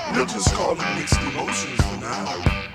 We'll just call it mixed emotions for now.